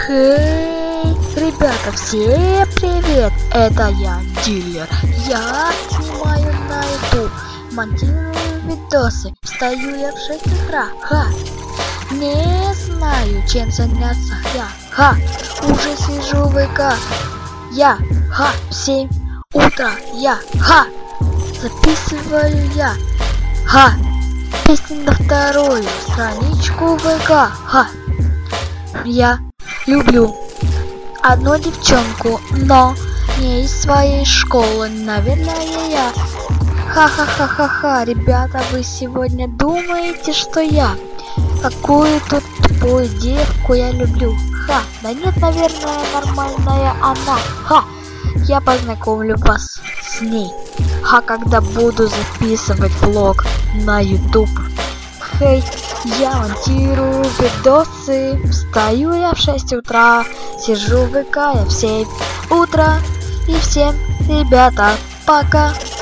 Хей, ребята, всем привет! Это я, дилер. Я снимаю на YouTube, монтирую видосы. Встаю я в 6 утра. Не знаю, чем заняться я. Уже сижу в ВК. Я. В 7 утра. Я. Записываю я. Песню на вторую страничку ВК. Я люблю одну девчонку, но не из своей школы, наверное, я. Ребята, вы сегодня думаете, что я какую-то тупую девку я люблю? Да нет, наверное, нормальная она. Я познакомлю вас с ней, когда буду записывать влог на YouTube. Хей, я монтирую видосы, встаю я в 6 утра, сижу в ВК я в 7 утра. И всем, ребята, пока.